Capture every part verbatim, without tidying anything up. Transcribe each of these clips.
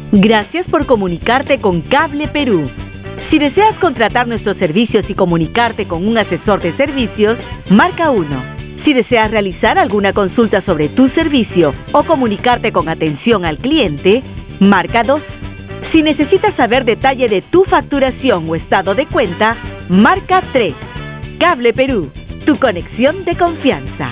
Gracias por comunicarte con Cable Perú. Si deseas contratar nuestros servicios y comunicarte con un asesor de servicios, marca uno. Si deseas realizar alguna consulta sobre tu servicio o comunicarte con atención al cliente, marca dos. Si necesitas saber detalle de tu facturación o estado de cuenta, marca tres. Cable Perú, tu conexión de confianza.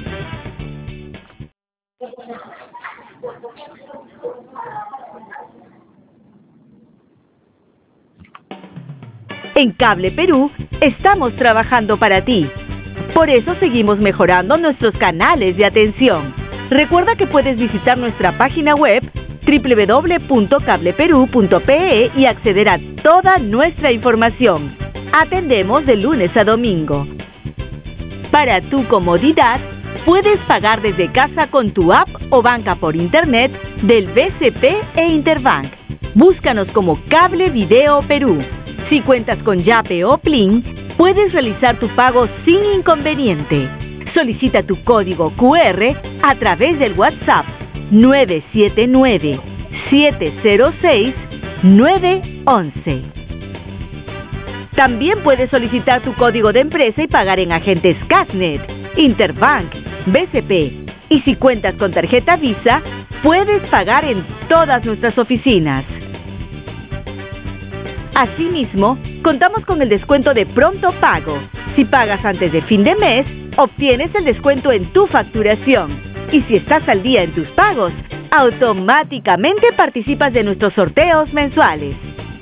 En Cable Perú estamos trabajando para ti. Por eso seguimos mejorando nuestros canales de atención. Recuerda que puedes visitar nuestra página web doble u doble u doble u punto cable perú punto pe e y acceder a toda nuestra información. Atendemos de lunes a domingo. Para tu comodidad, puedes pagar desde casa con tu app o banca por internet del B C P e Interbank. Búscanos como Cable Video Perú. Si cuentas con Yape o Plin, puedes realizar tu pago sin inconveniente. Solicita tu código cu erre a través del WhatsApp nueve siete nueve, siete cero seis, nueve once. También puedes solicitar tu código de empresa y pagar en agentes Cashnet, Interbank, B C P. Y si cuentas con tarjeta Visa, puedes pagar en todas nuestras oficinas. Asimismo, contamos con el descuento de pronto pago. Si pagas antes de fin de mes, obtienes el descuento en tu facturación. Y si estás al día en tus pagos, automáticamente participas de nuestros sorteos mensuales.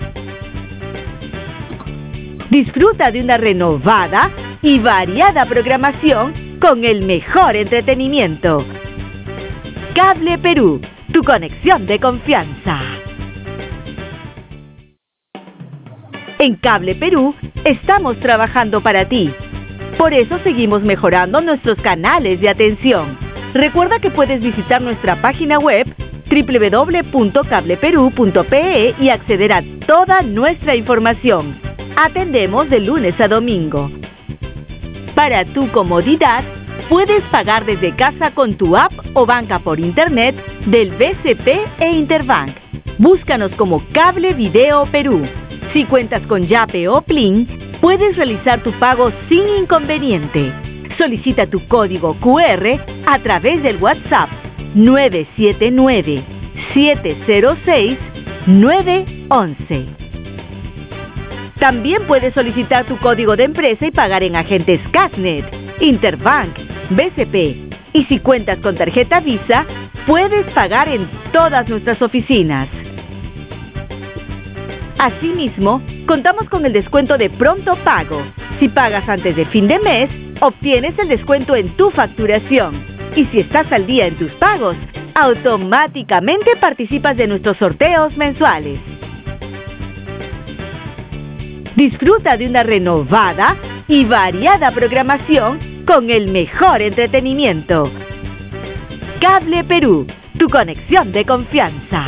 Disfruta de una renovada y variada programación con el mejor entretenimiento. Cable Perú, tu conexión de confianza. En Cable Perú estamos trabajando para ti. Por eso seguimos mejorando nuestros canales de atención. Recuerda que puedes visitar nuestra página web doble u doble u doble u punto cable perú punto pe e y acceder a toda nuestra información. Atendemos de lunes a domingo. Para tu comodidad, puedes pagar desde casa con tu app o banca por internet del B C P e Interbank. Búscanos como Cable Video Perú. Si cuentas con Yape o Plin, puedes realizar tu pago sin inconveniente. Solicita tu código cu erre a través del WhatsApp nueve siete nueve, siete cero seis, nueve once. También puedes solicitar tu código de empresa y pagar en agentes Cashnet, Interbank, B C P. Y si cuentas con tarjeta Visa, puedes pagar en todas nuestras oficinas. Asimismo, contamos con el descuento de pronto pago. Si pagas antes de fin de mes, obtienes el descuento en tu facturación. Y si estás al día en tus pagos, automáticamente participas de nuestros sorteos mensuales. Disfruta de una renovada y variada programación con el mejor entretenimiento. Cable Perú, tu conexión de confianza.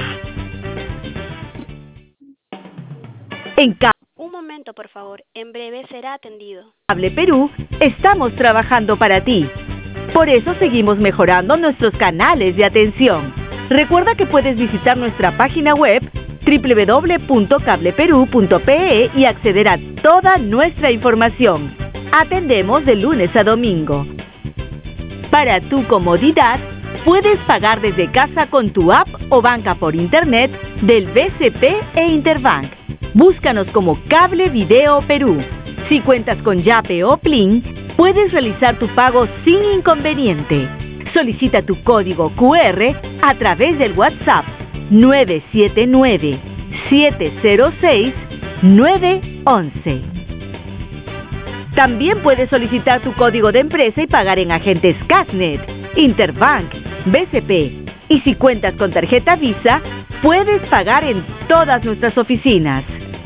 En Cable Un momento, por favor. En breve será atendido. Cable Perú estamos trabajando para ti. Por eso seguimos mejorando nuestros canales de atención. Recuerda que puedes visitar nuestra página web doble u doble u doble u punto cable perú punto pe e y acceder a toda nuestra información. Atendemos de lunes a domingo. Para tu comodidad, puedes pagar desde casa con tu app o banca por internet del B C P e Interbank. Búscanos como Cable Video Perú. Si cuentas con Yape o Plin, puedes realizar tu pago sin inconveniente. Solicita tu código cu erre a través del WhatsApp nueve siete nueve, siete cero seis, nueve once. También puedes solicitar tu código de empresa y pagar en agentes Cashnet, Interbank, B C P. Y si cuentas con tarjeta Visa, puedes pagar en todas nuestras oficinas.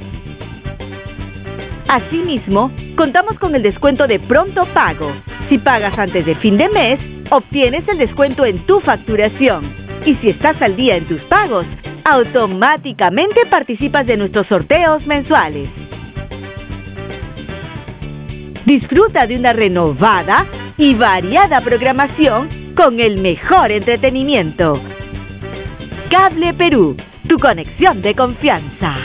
Asimismo, contamos con el descuento de pronto pago. Si pagas antes de fin de mes, obtienes el descuento en tu facturación. Y si estás al día en tus pagos, automáticamente participas de nuestros sorteos mensuales. Disfruta de una renovada y variada programación con el mejor entretenimiento. Cable Perú, tu conexión de confianza.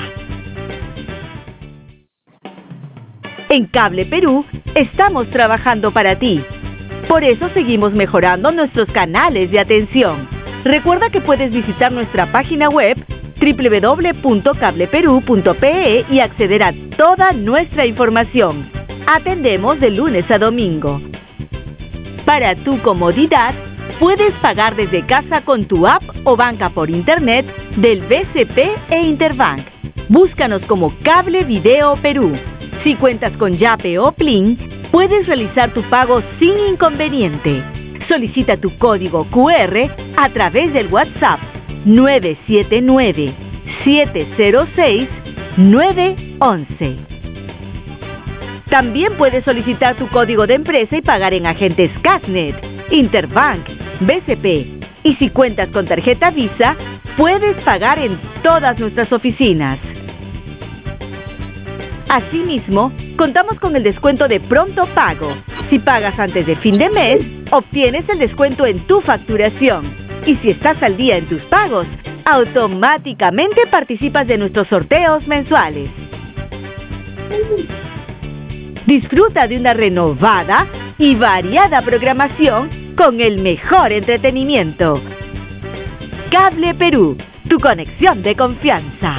En Cable Perú estamos trabajando para ti. Por eso seguimos mejorando nuestros canales de atención. Recuerda que puedes visitar nuestra página web doble u doble u doble u punto cable perú punto pe e y acceder a toda nuestra información. Atendemos de lunes a domingo. Para tu comodidad, puedes pagar desde casa con tu app o banca por internet del B C P e Interbank. Búscanos como Cable Video Perú. Si cuentas con Yape o Plin, puedes realizar tu pago sin inconveniente. Solicita tu código cu erre a través del WhatsApp nueve siete nueve, siete cero seis, nueve once. También puedes solicitar tu código de empresa y pagar en agentes Casnet, Interbank, B C P. Y si cuentas con tarjeta Visa, puedes pagar en todas nuestras oficinas. Asimismo, contamos con el descuento de pronto pago. Si pagas antes de fin de mes, obtienes el descuento en tu facturación. Y si estás al día en tus pagos, automáticamente participas de nuestros sorteos mensuales. Disfruta de una renovada y variada programación con el mejor entretenimiento. Cable Perú, tu conexión de confianza.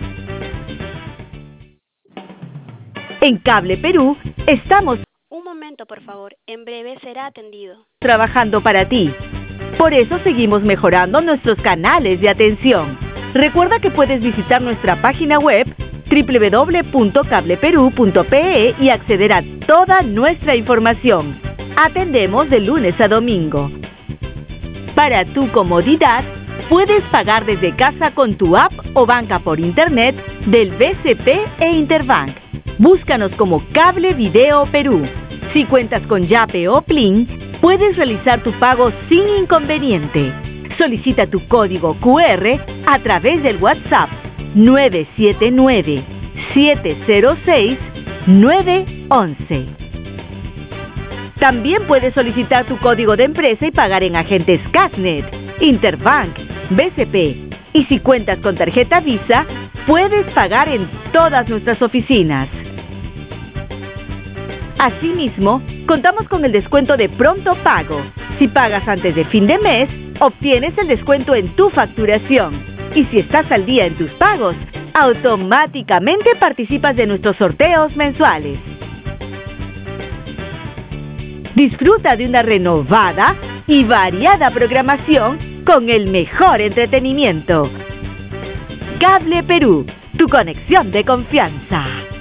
En Cable Perú estamos Un momento, por favor. En breve será atendido. trabajando para ti. Por eso seguimos mejorando nuestros canales de atención. Recuerda que puedes visitar nuestra página web doble u doble u doble u punto cable perú punto pe e y acceder a toda nuestra información. Atendemos de lunes a domingo. Para tu comodidad, puedes pagar desde casa con tu app o banca por internet del B C P e Interbank. Búscanos como Cable Video Perú. Si cuentas con Yape o Plin, puedes realizar tu pago sin inconveniente. Solicita tu código cu erre a través del WhatsApp nueve siete nueve, siete cero seis, nueve once. También puedes solicitar tu código de empresa y pagar en agentes Casnet, Interbank, B C P. Y si cuentas con tarjeta Visa, puedes pagar en todas nuestras oficinas. Asimismo, contamos con el descuento de pronto pago. Si pagas antes de fin de mes, obtienes el descuento en tu facturación. Y si estás al día en tus pagos, automáticamente participas de nuestros sorteos mensuales. Disfruta de una renovada y variada programación con el mejor entretenimiento. Cable Perú, tu conexión de confianza.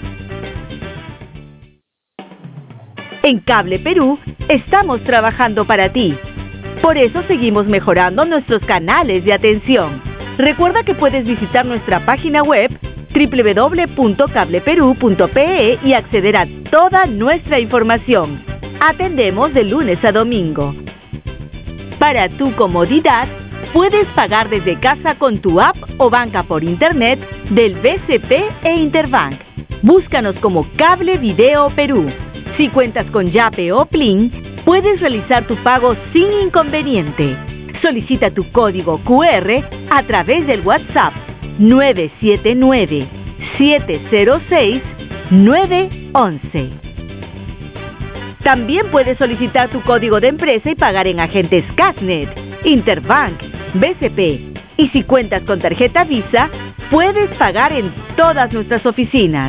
En Cable Perú estamos trabajando para ti. Por eso seguimos mejorando nuestros canales de atención. Recuerda que puedes visitar nuestra página web doble u doble u doble u punto cable perú punto pe e y acceder a toda nuestra información. Atendemos de lunes a domingo. Para tu comodidad, puedes pagar desde casa con tu app o banca por internet del B C P e Interbank. Búscanos como Cable Video Perú. Si cuentas con Yape o Plin, puedes realizar tu pago sin inconveniente. Solicita tu código cu erre a través del WhatsApp nueve siete nueve, siete cero seis, nueve once. También puedes solicitar tu código de empresa y pagar en agentes Casnet, Interbank, B C P. Y si cuentas con tarjeta Visa, puedes pagar en todas nuestras oficinas.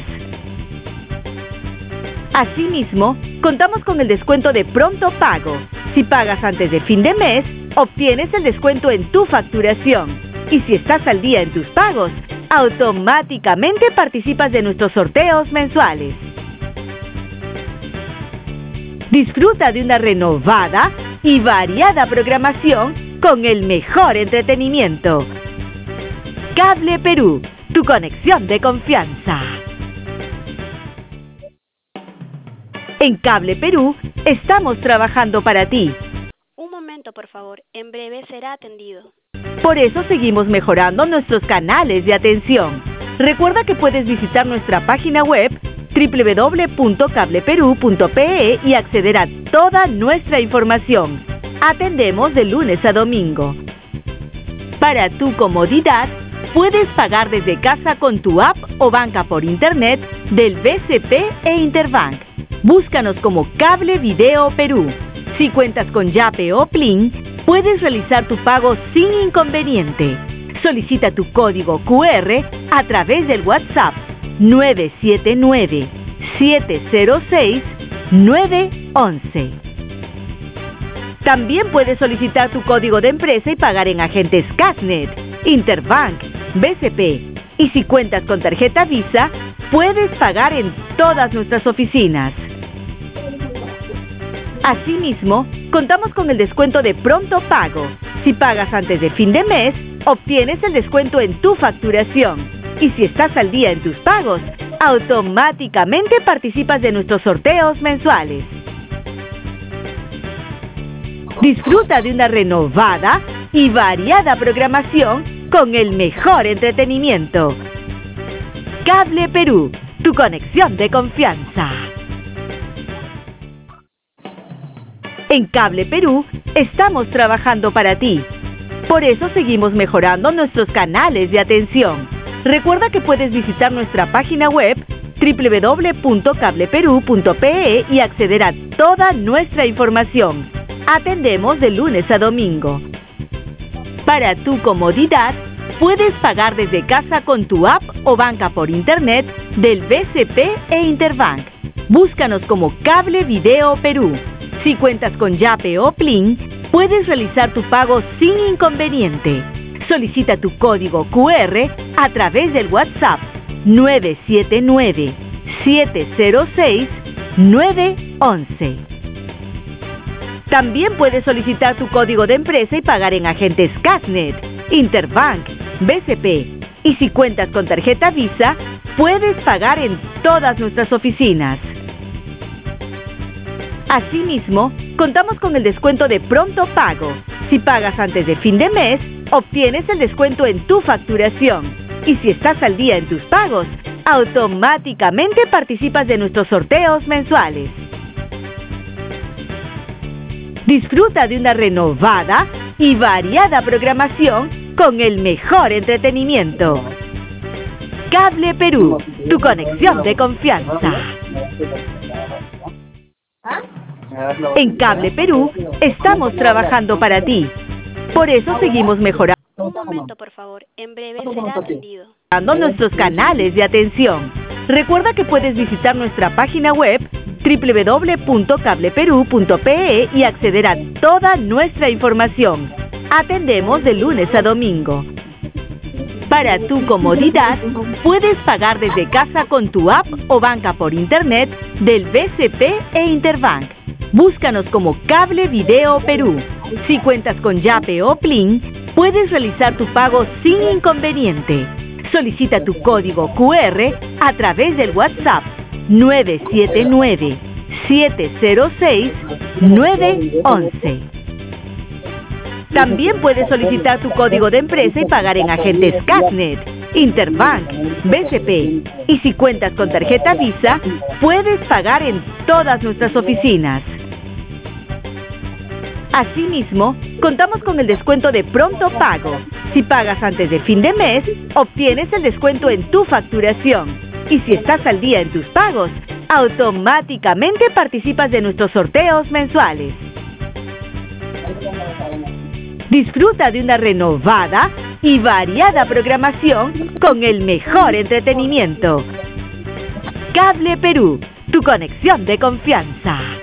Asimismo, contamos con el descuento de pronto pago. Si pagas antes de fin de mes, obtienes el descuento en tu facturación. Y si estás al día en tus pagos, automáticamente participas de nuestros sorteos mensuales. Disfruta de una renovada y variada programación con el mejor entretenimiento. Cable Perú, tu conexión de confianza. En Cable Perú estamos trabajando para ti. Un momento, por favor. En breve será atendido. Por eso seguimos mejorando nuestros canales de atención. Recuerda que puedes visitar nuestra página web doble u doble u doble u punto cable perú punto pe e y acceder a toda nuestra información. Atendemos de lunes a domingo. Para tu comodidad, puedes pagar desde casa con tu app o banca por internet del B C P e Interbank. Búscanos como Cable Video Perú. Si cuentas con Yape o Plin, puedes realizar tu pago sin inconveniente. Solicita tu código Q R a través del WhatsApp nueve siete nueve, siete cero seis, nueve once. También puedes solicitar tu código de empresa y pagar en agentes Casnet, Interbank, B C P. Y si cuentas con tarjeta Visa, puedes pagar en todas nuestras oficinas. Asimismo, contamos con el descuento de Pronto Pago. Si pagas antes de fin de mes, obtienes el descuento en tu facturación. Y si estás al día en tus pagos, automáticamente participas de nuestros sorteos mensuales. Disfruta de una renovada y variada programación con el mejor entretenimiento. Cable Perú, tu conexión de confianza. En Cable Perú estamos trabajando para ti. Por eso seguimos mejorando nuestros canales de atención. Recuerda que puedes visitar nuestra página web doble u doble u doble u punto cable perú punto pe e y acceder a toda nuestra información. Atendemos de lunes a domingo. Para tu comodidad, puedes pagar desde casa con tu app o banca por internet del B C P e Interbank. Búscanos como Cable Video Perú. Si cuentas con Yape o Plin, puedes realizar tu pago sin inconveniente. Solicita tu código Q R a través del WhatsApp nueve siete nueve, siete cero seis, nueve once. También puedes solicitar tu código de empresa y pagar en agentes Casnet, Interbank, B C P. Y si cuentas con tarjeta Visa, puedes pagar en todas nuestras oficinas. Asimismo, contamos con el descuento de Pronto Pago. Si pagas antes de fin de mes, obtienes el descuento en tu facturación. Y si estás al día en tus pagos, automáticamente participas de nuestros sorteos mensuales. Disfruta de una renovada y variada programación con el mejor entretenimiento. Cable Perú, tu conexión de confianza. En Cable Perú estamos trabajando para ti. Por eso seguimos mejorando Un momento, por favor. En breve será atendido. nuestros canales de atención. Recuerda que puedes visitar nuestra página web doble u doble u doble u punto cable perú punto pe e y acceder a toda nuestra información. Atendemos de lunes a domingo. Para tu comodidad, puedes pagar desde casa con tu app o banca por internet del B C P e Interbank. Búscanos como Cable Video Perú. Si cuentas con Yape o Plin, puedes realizar tu pago sin inconveniente. Solicita tu código Q R a través del WhatsApp nueve siete nueve, siete cero seis, nueve once. También puedes solicitar tu código de empresa y pagar en agentes Casnet, Interbank, B C P. Y si cuentas con tarjeta Visa, puedes pagar en todas nuestras oficinas. Asimismo, contamos con el descuento de Pronto Pago. Si pagas antes de fin de mes, obtienes el descuento en tu facturación. Y si estás al día en tus pagos, automáticamente participas de nuestros sorteos mensuales. Disfruta de una renovada y variada programación con el mejor entretenimiento. Cable Perú, tu conexión de confianza.